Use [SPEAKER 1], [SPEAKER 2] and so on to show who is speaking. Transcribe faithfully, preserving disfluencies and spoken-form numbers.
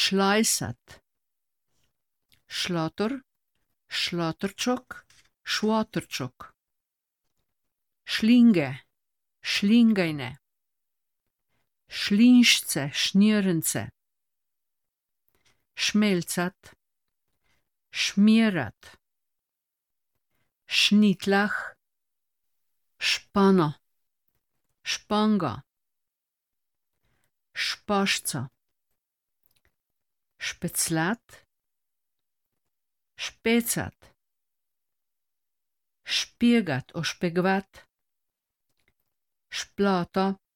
[SPEAKER 1] Schleisat, Schlotter, Schlotterčok, Švoterčok. Šlinge, Šlingajne. Šlinšce, Šnirence. Šmelcat, Šmirat. Šnitlah, Špano, Španga. Špašca. Špeclat, Špecat. Špegat, ošpegvat. Šplata,